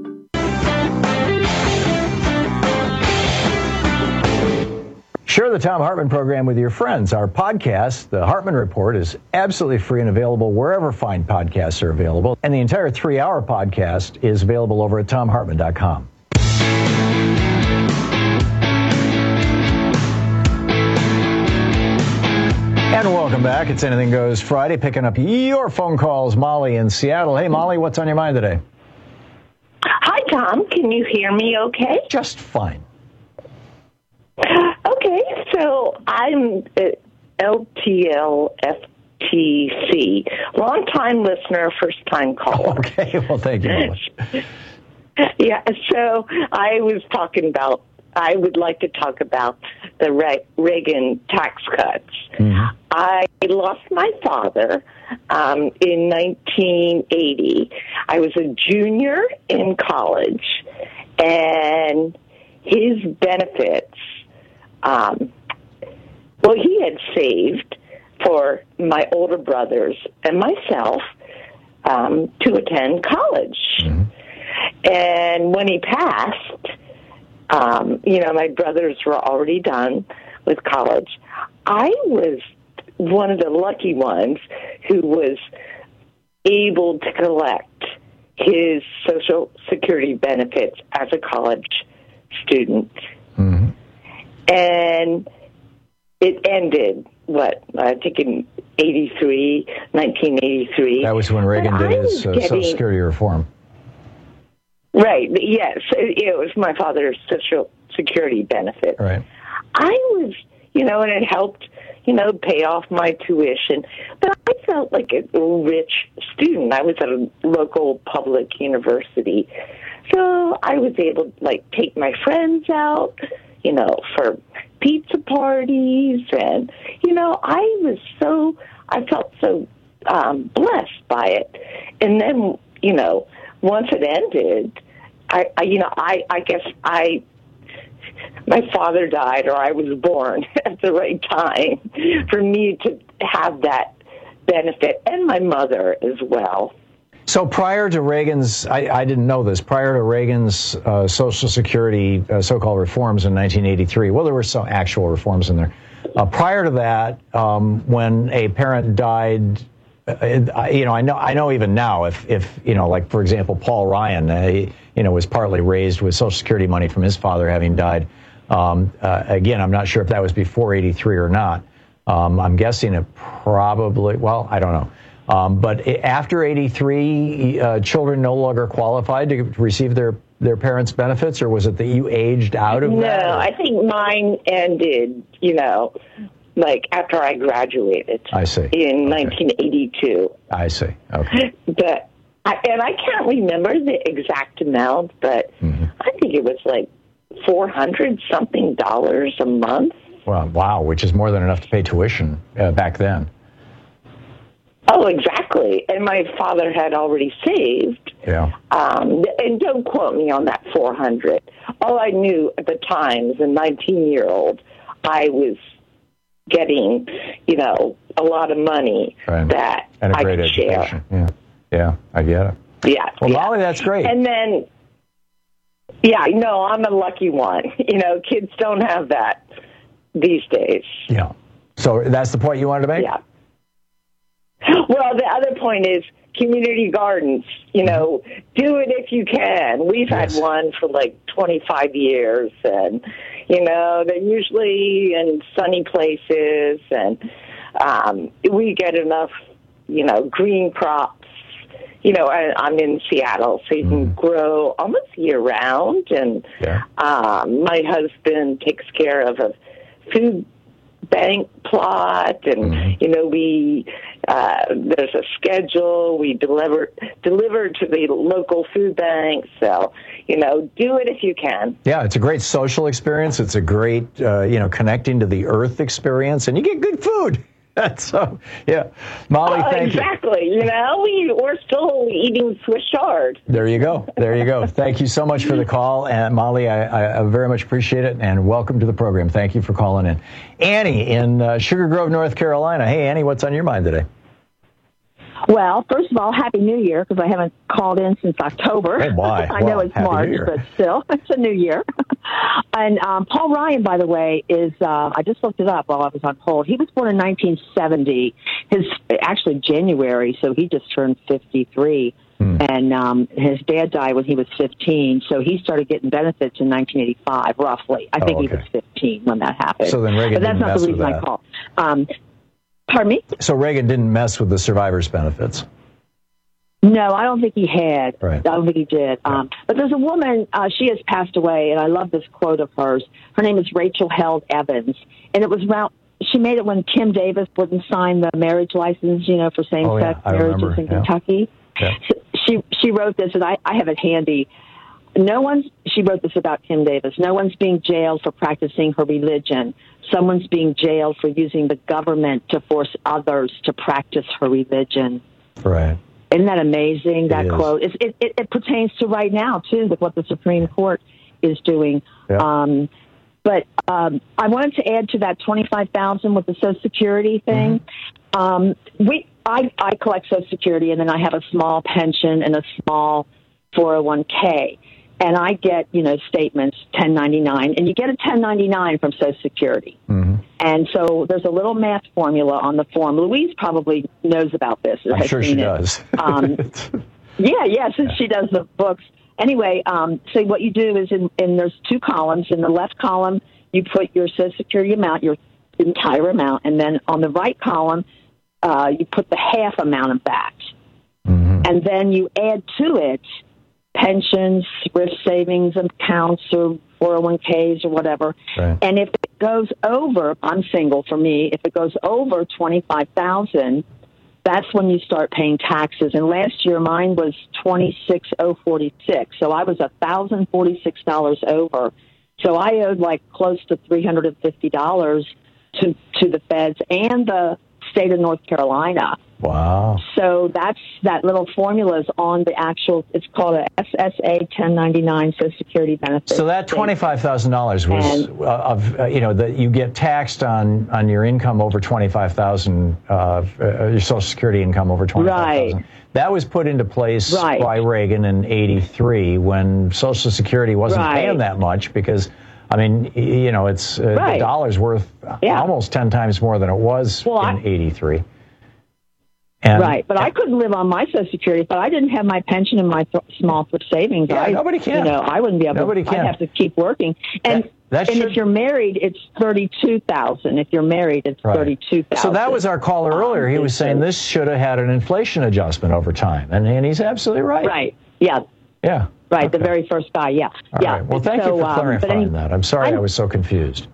Share the Thom Hartmann program with your friends. Our podcast, The Hartmann Report, is absolutely free and available wherever fine podcasts are available. And the entire 3-hour podcast is available over at thomhartmann.com. And welcome back. It's Anything Goes Friday, picking up your phone calls. Molly in Seattle. Hey, Molly, what's on your mind today? Hi, Tom. Can you hear me okay? Just fine. Okay, so I'm LTLFTC, long-time listener, first-time caller. Okay, well, thank you very much. Yeah, so I would like to talk about the Reagan tax cuts. Mm-hmm. I lost my father in 1980. I was a junior in college, and his benefits, he had saved for my older brothers and myself to attend college. Mm-hmm. And when he passed, my brothers were already done with college. I was one of the lucky ones who was able to collect his Social Security benefits as a college student. Mm-hmm. And it ended, I think in 1983. That was when Reagan did his Social Security reform. Right, yes. It was my father's Social Security benefit. Right. I was, and it helped, pay off my tuition. But I felt like a rich student. I was at a local public university. So I was able to, take my friends out, for pizza parties. And, I felt so blessed by it. And then, once it ended, I guess my father died, or I was born at the right time for me to have that benefit, and my mother as well. So prior to Reagan's, I didn't know this, prior to Reagan's Social Security so-called reforms in 1983, well, there were some actual reforms in there. Prior to that, when a parent died, I know even now if for example, Paul Ryan, was partly raised with Social Security money from his father having died. Again, I'm not sure if that was before 83 or not. I'm guessing it probably, I don't know. But after 83, children no longer qualified to receive their their parents' benefits, or was it that you aged out of that? No, I think mine ended, like after I graduated. I see. In 1982. I see. Okay. But I can't remember the exact amount, but I think it was like $400-something a month. Well, wow, which is more than enough to pay tuition back then. Oh, exactly. And my father had already saved. Yeah. And don't quote me on that 400. All I knew at the time as a 19-year-old, I was getting, a lot of money that and a I great could education. share. Yeah, I get it. Yeah. Well, Molly, that's great. And then, I'm a lucky one. Kids don't have that these days. Yeah. So that's the point you wanted to make? Yeah. Well, the other point is community gardens. Do it if you can. We've had one for like 25 years, and they're usually in sunny places, and we get enough, green crops. I'm in Seattle, so you can grow almost year round, and my husband takes care of a food bank plot, and we there's a schedule. We deliver to the local food bank. So do it if you can. Yeah, it's a great social experience. It's a great connecting to the earth experience, and you get good food. So Molly, thank you. Exactly. We're still eating Swiss chard. There you go. Thank you so much for the call, and Molly, I very much appreciate it, and welcome to the program. Thank you for calling in. Annie in Sugar Grove, North Carolina. Hey, Annie, what's on your mind today? Well, first of all, Happy New Year, because I haven't called in since October. Oh, boy. I know it's March, but still, it's a new year. And Paul Ryan, by the way, is, I just looked it up while I was on hold. He was born in 1970. Actually January, so he just turned 53. And his dad died when he was 15, so he started getting benefits in 1985, roughly. I think he was 15 when that happened. So then Reagan but that's didn't not mess the reason with I that. called. Pardon me? So Reagan didn't mess with the survivors' benefits? No, I don't think he had. Right. I don't think he did. But there's a woman, she has passed away, and I love this quote of hers. Her name is Rachel Held Evans, and it was around, she made it when Kim Davis wouldn't sign the marriage license, for same-sex marriages in Kentucky. Yeah. So she wrote this, and I have it handy. She wrote this about Kim Davis. No one's being jailed for practicing her religion. Someone's being jailed for using the government to force others to practice her religion. Right. Isn't that amazing, that It is. quote? It pertains to right now, too, with what the Supreme Court is doing. Yeah. But I wanted to add to that $25,000 with the Social Security thing. I collect Social Security, and then I have a small pension and a small 401k. And I get, statements, 1099, and you get a 1099 from Social Security. And so there's a little math formula on the form. Louise probably knows about this. I'm sure she does. Since she does the books. Anyway, so what you do is there's two columns. In the left column, you put your Social Security amount, your entire amount, and then on the right column, you put the half amount of that. And then you add to it pensions, thrift savings accounts, or 401ks or whatever. Right. And if it goes over, I'm single for me, if it goes over $25,000, that's when you start paying taxes. And last year mine was $26,046. So I was $1,046 over. So I owed like close to $350 to the feds and the state of North Carolina. Wow. So that little formula is on the actual, it's called a SSA 1099 Social Security benefit. So that $25,000 was that you get taxed on your income over $25,000, your Social Security income over $25,000. Right. That was put into place by Reagan in '83 when Social Security wasn't paying that much because, it's the dollar's worth almost 10 times more than it was in '83. But I couldn't live on my Social Security, but I didn't have my pension and my small thrift savings. Yeah, nobody can. I wouldn't be able Nobody to. can. I'd have to keep working. And if you're married, it's $32,000. If you're married, it's $32,000. So that was our caller earlier. He was saying this should have had an inflation adjustment over time, and he's absolutely right. Right. Yeah. Yeah. Right, the very first guy, yeah. All right. Well, thank you for clarifying that. I'm sorry I was so confused.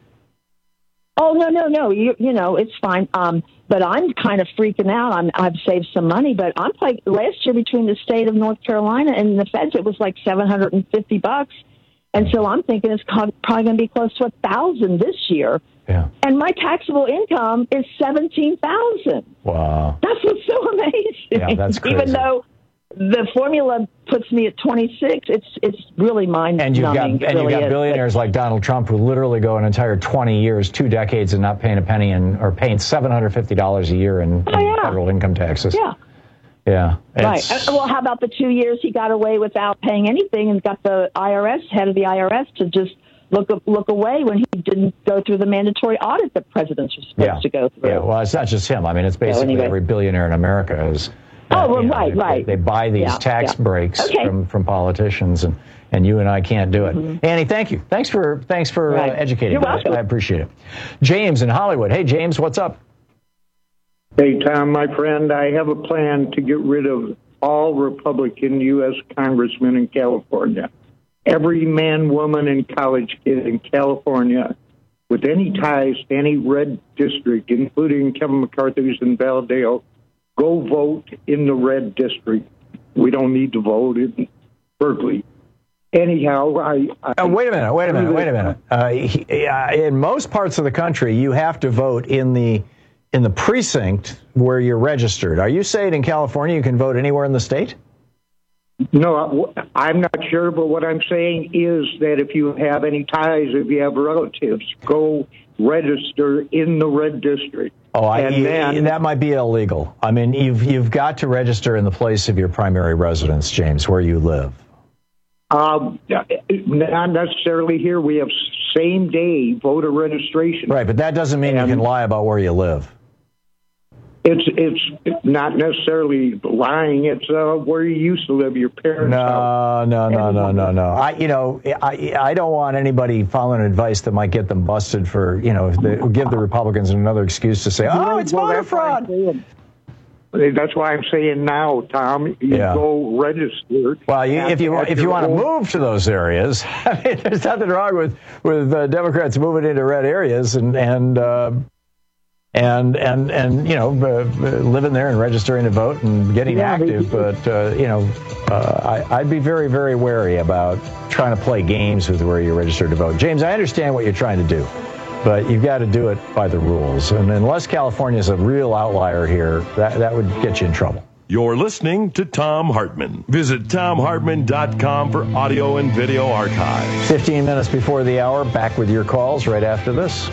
Oh, no. You know, it's fine. But I'm kind of freaking out. I've saved some money, but I'm like, last year between the state of North Carolina and the feds, it was like $750. And so I'm thinking it's probably going to be close to $1,000 this year. Yeah. And my taxable income is $17,000. Wow. That's what's so amazing. Yeah, that's crazy. Even though the formula puts me at 26, it's really mind-numbing. And you've got billionaires like Donald Trump who literally go an entire 20 years, 2 decades, and not paying a penny or paying $750 a year in federal income taxes. Yeah. Yeah. Right. Well, how about the 2 years he got away without paying anything and got the head of the IRS to just look away when he didn't go through the mandatory audit that presidents are supposed to go through. Yeah, well, it's not just him. I mean, it's basically every billionaire in America is. Right. They buy these tax breaks from politicians, and you and I can't do it. Annie, thank you. Thanks for educating You're me. welcome. I appreciate it. James in Hollywood. Hey, James, what's up? Hey, Tom, my friend, I have a plan to get rid of all Republican U.S. congressmen in California. Every man, woman, and college kid in California with any ties to any red district, including Kevin McCarthy's in Valedale, go vote in the red district. We don't need to vote in Berkeley. Anyhow, wait a minute. In most parts of the country, you have to vote in the precinct where you're registered. Are you saying in California you can vote anywhere in the state? No, I'm not sure, but what I'm saying is that if you have any ties, if you have relatives, go register in the red district. That might be illegal. I mean, you've got to register in the place of your primary residence, James, where you live. Not necessarily here. We have same-day voter registration. Right, but that doesn't mean you can lie about where you live. It's not necessarily lying. It's where you used to live, your parents' house. No. I don't want anybody following advice that might get them busted for, give the Republicans another excuse to say, it's voter fraud. That's why I'm saying now, Tom, go register. Well, if you want to move to those areas, I mean, there's nothing wrong with Democrats moving into red areas and living there and registering to vote and getting active. But, I'd be very, very wary about trying to play games with where you're registered to vote. James, I understand what you're trying to do, but you've got to do it by the rules. And unless California is a real outlier here, that would get you in trouble. You're listening to Thom Hartmann. Visit ThomHartmann.com for audio and video archives. 15 minutes before the hour, back with your calls right after this.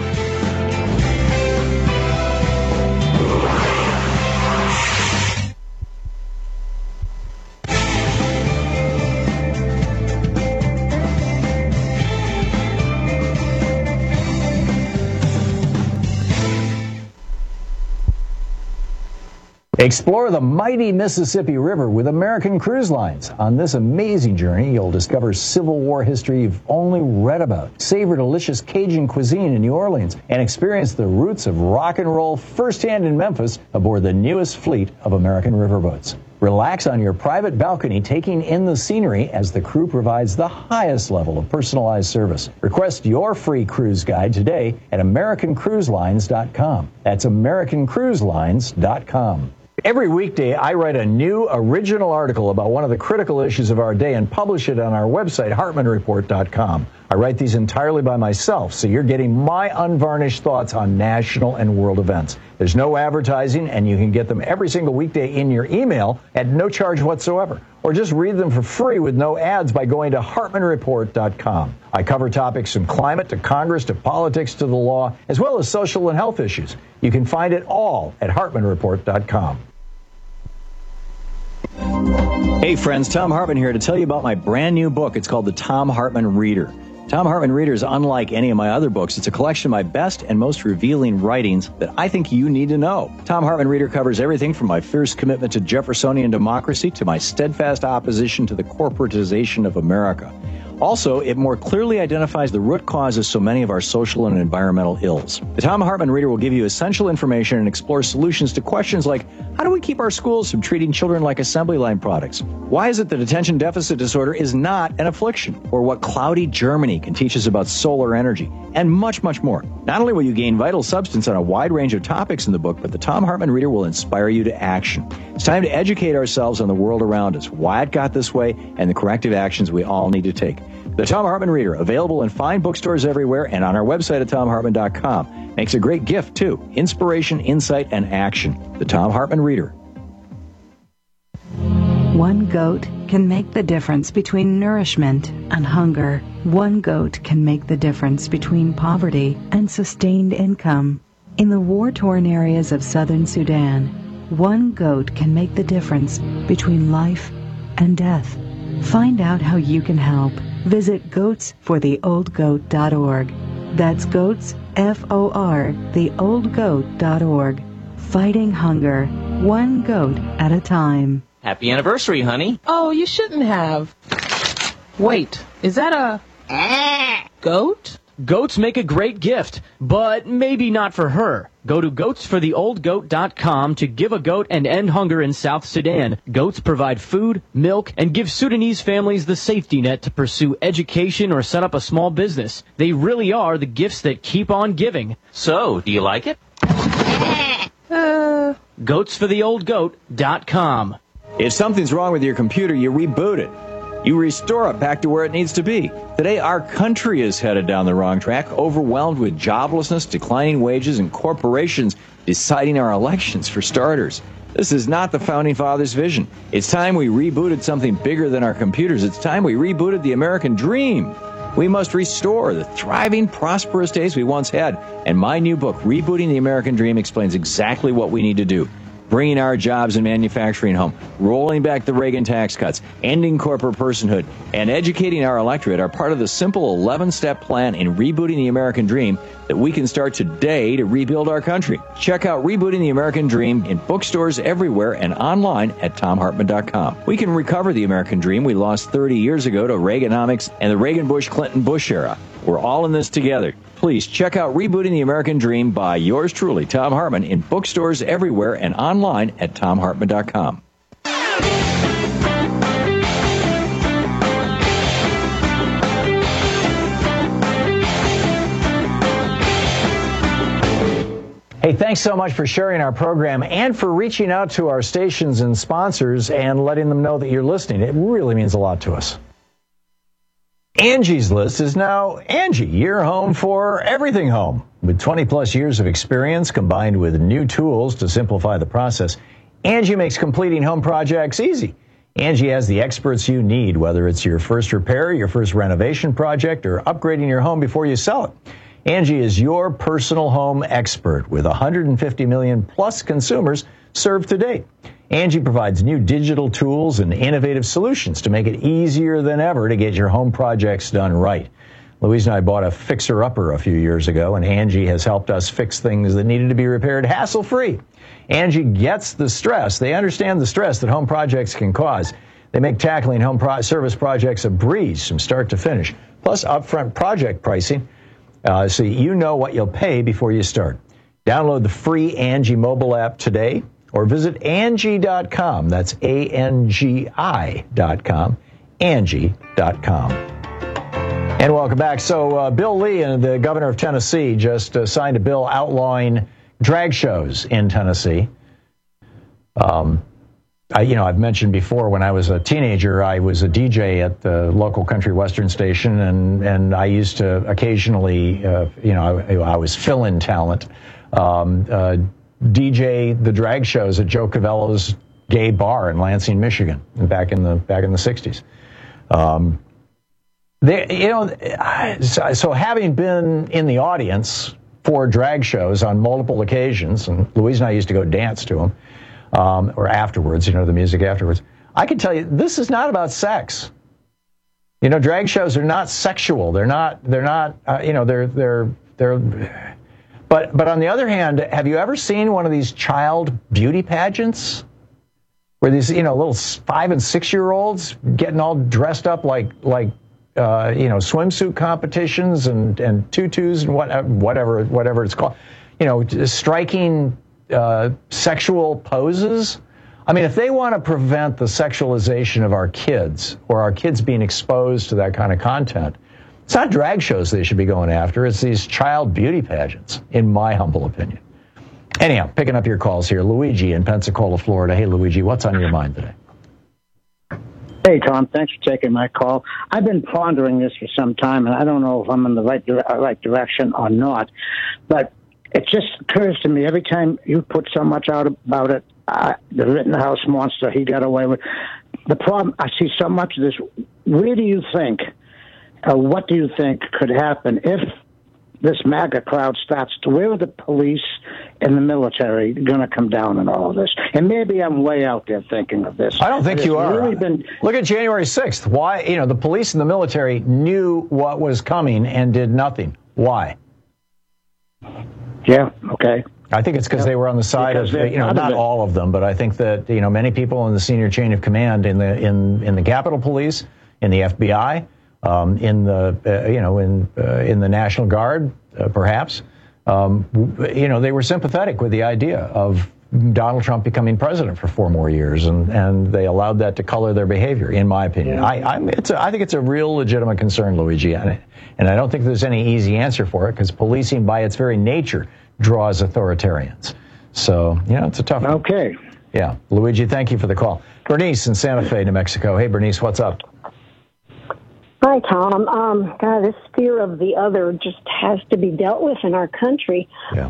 Explore the mighty Mississippi River with American Cruise Lines. On this amazing journey, you'll discover Civil War history you've only read about, savor delicious Cajun cuisine in New Orleans, and experience the roots of rock and roll firsthand in Memphis aboard the newest fleet of American riverboats. Relax on your private balcony, taking in the scenery as the crew provides the highest level of personalized service. Request your free cruise guide today at AmericanCruiseLines.com. That's AmericanCruiseLines.com. Every weekday, I write a new original article about one of the critical issues of our day and publish it on our website, HartmannReport.com. I write these entirely by myself, so you're getting my unvarnished thoughts on national and world events. There's no advertising, and you can get them every single weekday in your email at no charge whatsoever. Or just read them for free with no ads by going to HartmannReport.com. I cover topics from climate to Congress to politics to the law, as well as social and health issues. You can find it all at HartmannReport.com. Hey friends, Thom Hartmann here to tell you about my brand new book. It's called The Thom Hartmann Reader. Thom Hartmann Reader is unlike any of my other books. It's a collection of my best and most revealing writings that I think you need to know. Thom Hartmann Reader covers everything from my fierce commitment to Jeffersonian democracy to my steadfast opposition to the corporatization of America. Also, it more clearly identifies the root cause of so many of our social and environmental ills. The Thom Hartmann Reader will give you essential information and explore solutions to questions like, how do we keep our schools from treating children like assembly line products? Why is it that attention deficit disorder is not an affliction? Or what cloudy Germany can teach us about solar energy? And much, much more. Not only will you gain vital substance on a wide range of topics in the book, but the Thom Hartmann Reader will inspire you to action. It's time to educate ourselves on the world around us, why it got this way, and the corrective actions we all need to take. The Thom Hartmann Reader, available in fine bookstores everywhere and on our website at ThomHartmann.com. Makes a great gift, too. Inspiration, insight, and action. The Thom Hartmann Reader. One goat can make the difference between nourishment and hunger. One goat can make the difference between poverty and sustained income. In the war-torn areas of southern Sudan, one goat can make the difference between life and death. Find out how you can help. Visit goatsfortheoldgoat.org. That's goats, F-O-R, theoldgoat.org. Fighting hunger, one goat at a time. Happy anniversary, honey. Oh, you shouldn't have. Wait, is that a goat? Goats make a great gift, but maybe not for her. Go to goatsfortheoldgoat.com to give a goat and end hunger in South Sudan. Goats provide food, milk, and give Sudanese families the safety net to pursue education or set up a small business. They really are the gifts that keep on giving. So, do you like it? Goatsfortheoldgoat.com. If something's wrong with your computer, you reboot it. You restore it back to where it needs to be. Today, our country is headed down the wrong track, overwhelmed with joblessness, declining wages, and corporations deciding our elections, for starters. This is not the Founding Fathers' vision. It's time we rebooted something bigger than our computers. It's time we rebooted the American dream. We must restore the thriving, prosperous days we once had. And my new book, Rebooting the American Dream, explains exactly what we need to do. Bringing our jobs and manufacturing home, rolling back the Reagan tax cuts, ending corporate personhood, and educating our electorate are part of the simple 11-step plan in Rebooting the American Dream that we can start today to rebuild our country. Check out Rebooting the American Dream in bookstores everywhere and online at ThomHartmann.com. We can recover the American dream we lost 30 years ago to Reaganomics and the Reagan-Bush-Clinton-Bush era. We're all in this together. Please check out Rebooting the American Dream by yours truly, Thom Hartmann, in bookstores everywhere and online at ThomHartmann.com. Hey, thanks so much for sharing our program and for reaching out to our stations and sponsors and letting them know that you're listening. It really means a lot to us. Angie's List is now Angie, your home for everything home. With 20-plus years of experience combined with new tools to simplify the process, Angie makes completing home projects easy. Angie has the experts you need, whether it's your first repair, your first renovation project, or upgrading your home before you sell it. Angie is your personal home expert with 150 million-plus consumers served to date. Angie provides new digital tools and innovative solutions to make it easier than ever to get your home projects done right. Louise and I bought a fixer-upper a few years ago, and Angie has helped us fix things that needed to be repaired hassle-free. Angie gets the stress. They understand the stress that home projects can cause. They make tackling home service projects a breeze from start to finish, plus upfront project pricing, so you know what you'll pay before you start. Download the free Angie mobile app today, or visit Angie.com. That's ANGI.com. Angie.com. And welcome back. So Bill Lee, the governor of Tennessee, just signed a bill outlawing drag shows in Tennessee. I've mentioned before, when I was a teenager, I was a DJ at the local country western station, and I used to occasionally, I was fill-in talent. DJ the drag shows at Joe Cavello's gay bar in Lansing, Michigan, back in the 60s. So having been in the audience for drag shows on multiple occasions, and Louise and I used to go dance to them, or afterwards, the music afterwards, I can tell you this is not about sex. Drag shows are not sexual. They're not. But on the other hand, have you ever seen one of these child beauty pageants where these, little 5- and 6-year-olds getting all dressed up like swimsuit competitions and tutus and whatever it's called, striking sexual poses. I mean, if they want to prevent the sexualization of our kids or our kids being exposed to that kind of content, it's not drag shows they should be going after. It's these child beauty pageants, in my humble opinion. Anyhow, picking up your calls here. Luigi in Pensacola, Florida. Hey, Luigi, what's on your mind today? Hey, Tom, thanks for taking my call. I've been pondering this for some time, and I don't know if I'm in the right direction or not, but it just occurs to me every time you put so much out about it, the Rittenhouse monster, he got away with. The problem, I see so much of this. Where do you think, what do you think could happen if this MAGA crowd starts to, where are the police and the military going to come down in all of this? And maybe I'm way out there thinking of this. I don't think you are. Really look at January 6th. Why, the police and the military knew what was coming and did nothing. Why? Yeah, okay. I think it's because they were on the side of, not all of them, but I think that, many people in the senior chain of command in the Capitol Police, in the FBI, in the National Guard, perhaps, they were sympathetic with the idea of Donald Trump becoming president for 4 more years, and they allowed that to color their behavior, in my opinion. I think it's a real legitimate concern, Luigi, and I don't think there's any easy answer for it, because policing by its very nature draws authoritarians. So, it's a tough one. Okay. Yeah. Luigi, thank you for the call. Bernice in Santa Fe, New Mexico. Hey, Bernice, what's up? Hi, Tom. This fear of the other just has to be dealt with in our country. Yeah.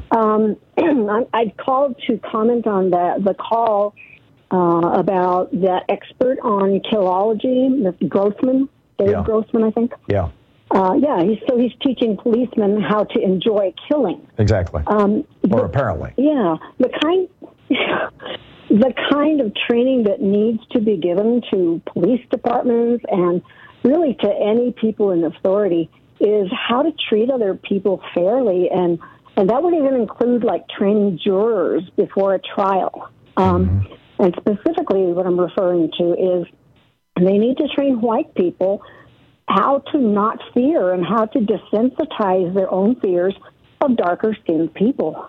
I'd called to comment on the call about that expert on killology, Grossman, Dave Grossman, I think. Yeah. He's teaching policemen how to enjoy killing. Exactly. Or apparently. Yeah. The kind of training that needs to be given to police departments and really to any people in authority is how to treat other people fairly, and that would even include like training jurors before a trial. And specifically what I'm referring to is they need to train white people how to not fear and how to desensitize their own fears of darker skinned people.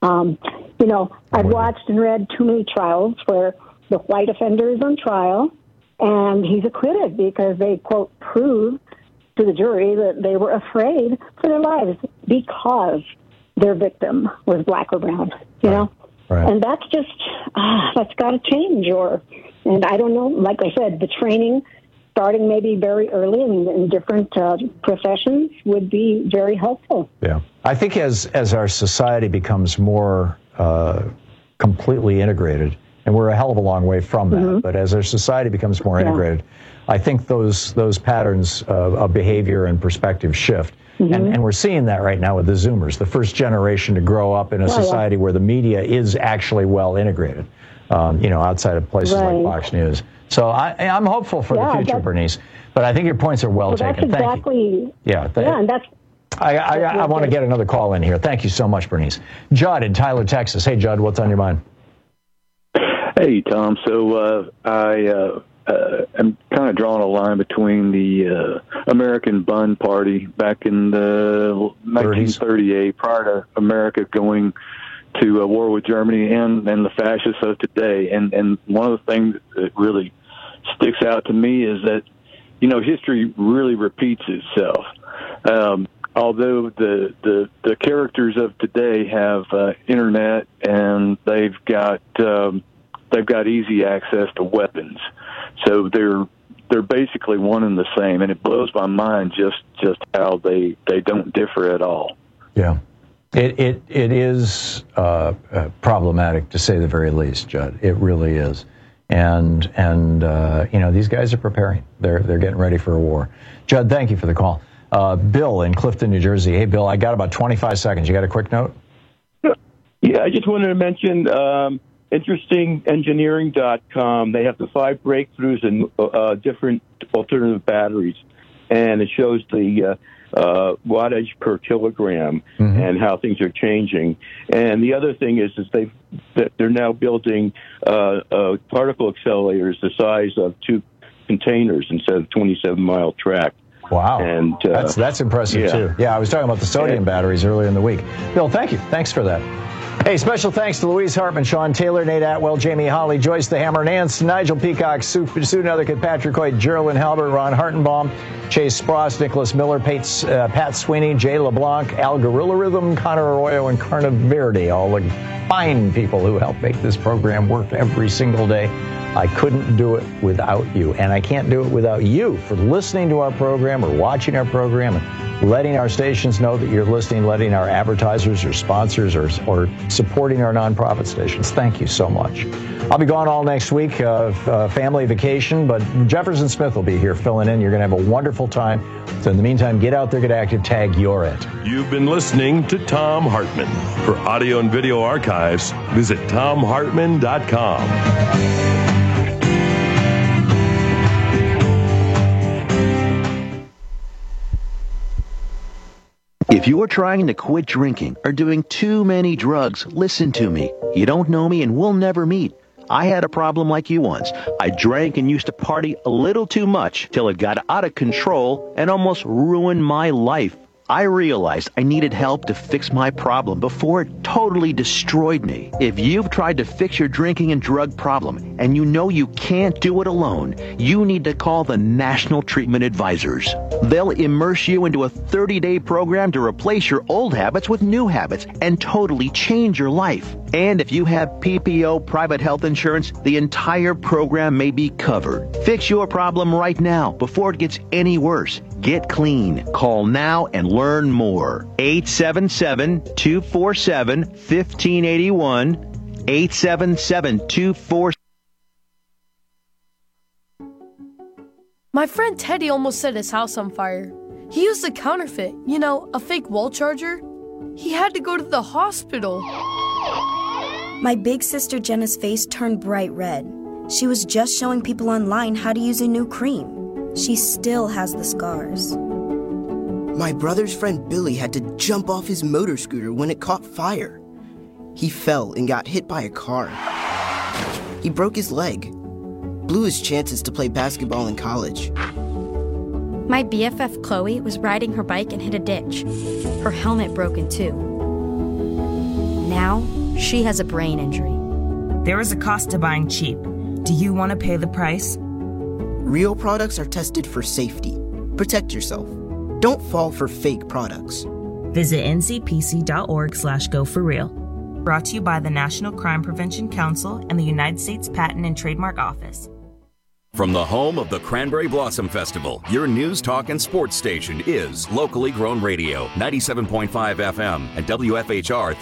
I've watched and read too many trials where the white offender is on trial and he's acquitted because they, quote, proved to the jury that they were afraid for their lives because their victim was black or brown, know? Right. And that's just, that's got to change. And I don't know, like I said, the training starting maybe very early in different professions would be very helpful. Yeah. I think as our society becomes more completely integrated, and we're a hell of a long way from that, but as our society becomes more integrated, I think those patterns of behavior and perspective shift. And we're seeing that right now with the Zoomers, the first generation to grow up in a society where the media is actually well integrated, outside of places like Fox News. So I'm hopeful for the future, Bernice. But I think your points are well taken. That's Thank you. And that's. I want to get another call in here. Thank you so much, Bernice. Judd in Tyler, Texas. Hey, Judd, what's on your mind? Hey, Tom. So I'm kind of drawing a line between the American Bun Party back in the 1938, prior to America going to a war with Germany, and the fascists of today. And one of the things that really sticks out to me is that, history really repeats itself. Although the characters of today have internet and they've got easy access to weapons, so they're basically one and the same, and it blows my mind just how they don't differ at all. Yeah, it is problematic to say the very least, Judd. It really is, and these guys are preparing. They're getting ready for a war. Judd, thank you for the call. Bill in Clifton, New Jersey. Hey, Bill, I got about 25 seconds. You got a quick note? Yeah, I just wanted to mention InterestingEngineering.com. They have the 5 breakthroughs in different alternative batteries, and it shows the wattage per kilogram and how things are changing. And the other thing is that they're now building particle accelerators the size of 2 containers instead of 27-mile track. Wow. And that's impressive, too. Yeah, I was talking about the sodium batteries earlier in the week. Bill, thank you. Thanks for that. Hey, special thanks to Louise Hartman, Sean Taylor, Nate Atwell, Jamie Holly, Joyce the Hammer, Nance, Nigel Peacock, Sue Nethercutt, Patrick Hoyt, Geraldine Halbert, Ron Hartenbaum, Chase Spross, Nicholas Miller, Pat Sweeney, Jay LeBlanc, Al Gorilla Rhythm, Connor Arroyo, and Carna Verde, all the fine people who help make this program work every single day. I couldn't do it without you, and I can't do it without you for listening to our program or watching our program and letting our stations know that you're listening, letting our advertisers or sponsors or supporting our nonprofit stations. Thank you so much. I'll be gone all next week, family vacation, but Jefferson Smith will be here filling in. You're going to have a wonderful time. So in the meantime, get out there, get active, tag You're It. You've been listening to Thom Hartmann. For audio and video archives, visit ThomHartmann.com. If you're trying to quit drinking or doing too many drugs, listen to me. You don't know me and we'll never meet. I had a problem like you once. I drank and used to party a little too much till it got out of control and almost ruined my life. I realized I needed help to fix my problem before it totally destroyed me. If you've tried to fix your drinking and drug problem and you know you can't do it alone, you need to call the National Treatment Advisors. They'll immerse you into a 30-day program to replace your old habits with new habits and totally change your life. And if you have PPO private health insurance, the entire program may be covered. Fix your problem right now before it gets any worse. Get clean. Call now and learn more. 877-247-1581. 877-247. My friend Teddy almost set his house on fire. He used a counterfeit, a fake wall charger. He had to go to the hospital. My big sister Jenna's face turned bright red. She was just showing people online how to use a new cream. She still has the scars. My brother's friend Billy had to jump off his motor scooter when it caught fire. He fell and got hit by a car. He broke his leg, blew his chances to play basketball in college. My BFF Chloe was riding her bike and hit a ditch. Her helmet broke in two. Now, she has a brain injury. There is a cost to buying cheap. Do you want to pay the price? Real products are tested for safety. Protect yourself. Don't fall for fake products. Visit ncpc.org/go4real. Brought to you by the National Crime Prevention Council and the United States Patent and Trademark Office. From the home of the Cranberry Blossom Festival, your news, talk, and sports station is Locally Grown Radio, 97.5 FM and WFHR